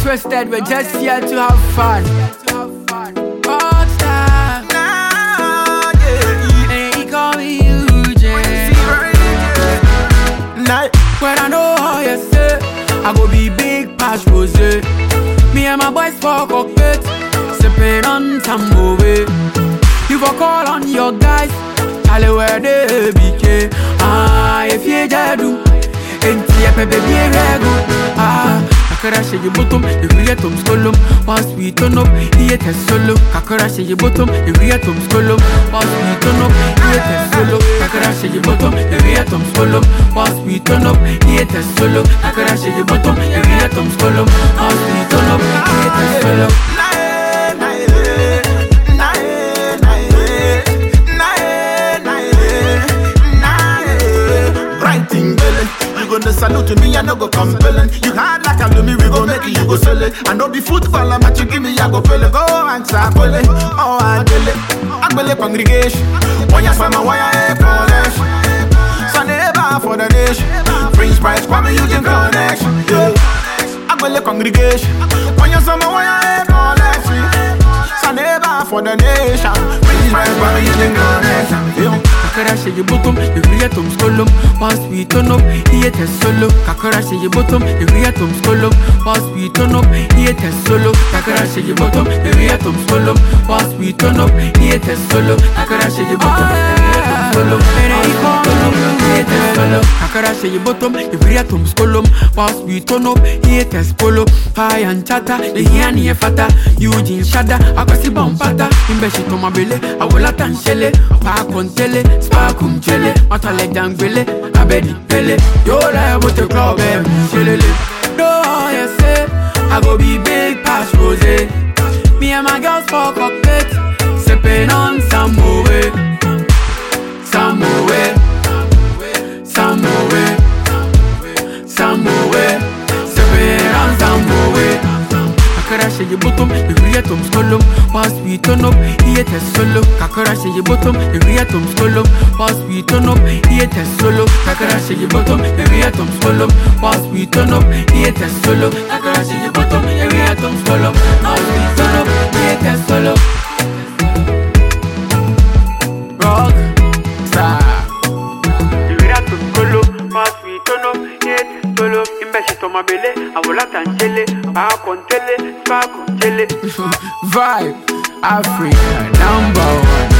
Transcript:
twisted, we're just here to have fun. Rockstar. Nah, yeah. And he call me Eugene. Night. When I know how you say, I go be big past rose. Me and my boys for cockpit, sipping on some movie. You go call on your guys, tell you where they be. If you do, and see a baby rego. Kakara shake your bottom, you create them skolum. Once we turn up, he a solo. Kakara shake your bottom, you create them skolum. Once we turn up, he a solo. Kakara shake your bottom, you create them skolum. Once we turn up, he a solo. Kakara shake your bottom, you create them skolum. Once we turn up, he a solo. The salute to me, I no go compelling. You hard like a me, we go make it, you go sell it. I know be football, I'm you give me, I go pele. Go answer, pele. Oh, I dele. I bele congregation. When you find my wire, college. Sunday bar for the nation. Prince Price, Kwame Eugene connection. I bele congregation. When you find my wire, college. Sunday bar for the nation. Prince Price, Kwame Eugene connection. Kakara shake your bottom, you create them skolum. Once we turn up, he a solo. Kakara shake your bottom, you create them skolum. Once we turn up, he a solo. Kakara shake your bottom, you create them skolum. Once we turn up, he a solo. Kakara shake your bottom, you create them skolum. Kakara shake your bottom, you create them skolum. Once we turn up, he a solo. High and chatter, the here near fata. Eugene Shada, Akwasi Bompata. Imbeshi Toma Bele, I will attend Shele. Park on tele. Sparkum chele, matale jangbele, abedi pele. Yo la with the club, shelele. No, you say I go be big past rose. Me and my girls for cockpit, sipping on some movie, some movie, some movie, some movie, sipping on some movie. Kakara shake your bottom, you create them skolum. Once we turn up, he a solo. Kakara shake your bottom, you create them skolum. Once we turn up, he a solo. Kakara shake your bottom, you create them skolum. Once we turn up, he a solo. Kakara shake your bottom, you create them skolum. Once we turn up, he a solo. Rock star. You create them skolum. Once we turn up, he a solo. Imbeshi Toma Bele, I will attend Chile. Park on tele, spark on tele. Vibe, Africa, #1.